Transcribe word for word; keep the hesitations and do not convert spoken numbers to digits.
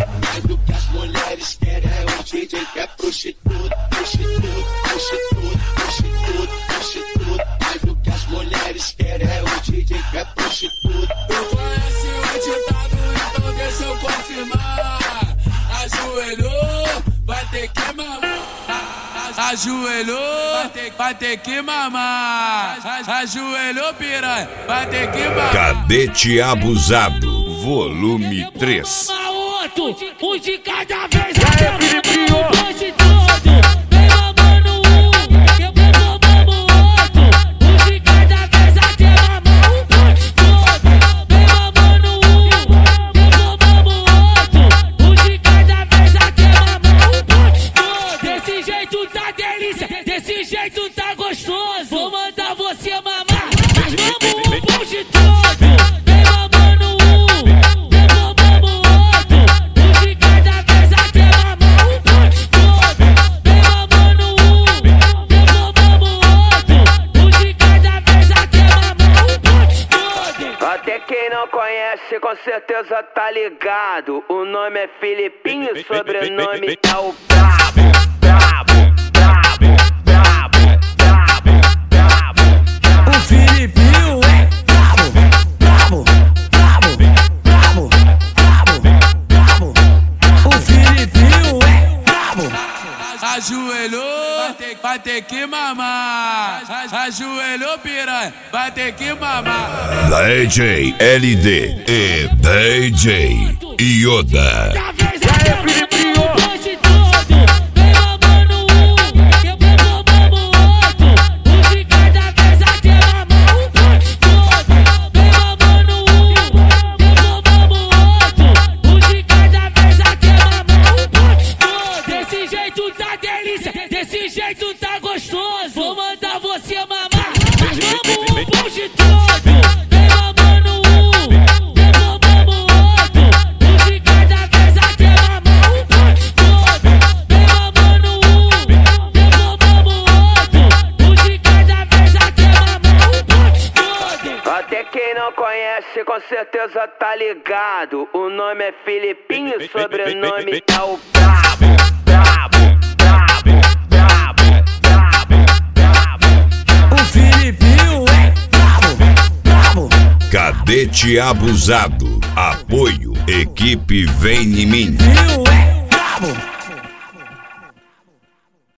Mas o que as mulheres querem é um D J que é prostituta, prostituta, prostituta, prostituta, prostituta. Mas o que as mulheres querem é um D J que é prostituta. Tu conhece o ditado, então deixa eu confirmar. Ajoelhou, vai ter que mamar. Ajoelhou, vai ter, vai ter que mamar. Ajoelhou, piranha, vai ter que mamar. Cadete Abusado, volume três. Um de cada vez, até mamando o bonde todo. Vem mamando um, eu vou mamando o outro. Um de cada vez, até mamar o bonde todo. Vem mamando um, eu vou mamando o outro. Um de cada vez, até mamar o bonde todo. Desse jeito tá delícia, desse jeito tá gostoso. Vou mandar você mamar, mas mamo o bonde todo. Vem mamando um, eu vou mamando o outro. Um de cada vez, até mamar o bonde todo. Vem mamando um, eu vou mamando o outro. Um de cada vez, até mamar o bonde todo. Até quem não conhece com certeza tá ligado. O nome é Filipinho, o sobrenome é o Brabo. Brabo, brabo, brabo, brabo, brabo. O Filipinho é brabo, brabo, brabo, brabo, brabo, brabo. O Filipinho é brabo. Ajoelhou, vai ter, vai ter que mamar. Ajoelhou, piranha, vai ter que mamar. D J L D e D J Yoda. Vem mamando um, eu vou mamando o outro. Um de cada vez, até mamar o bonde todo. Vem mamando um, eu vou mamando o outro. Um de cada vez, até mamar o bonde todo. Desse jeito tá delícia, desse jeito tá gostoso. Vou mandar você mamar, mas mamo o bonde todo. Vem mamando um, eu vou mamando o outro. Um de cada vez, até mamar o bonde todo. Vem mamando um, eu vou mamando o outro. Um de cada vez, até mamar o bonde todo. Até quem não conhece com certeza tá ligado. O nome é Filipinho, o sobrenome é o Brabo. Brabo, brabo, brabo, brabo, brabo. O Filipinho é brabo, brabo. Cadete Abusado. Apoio Equipe Vem em Mim. Filipinho é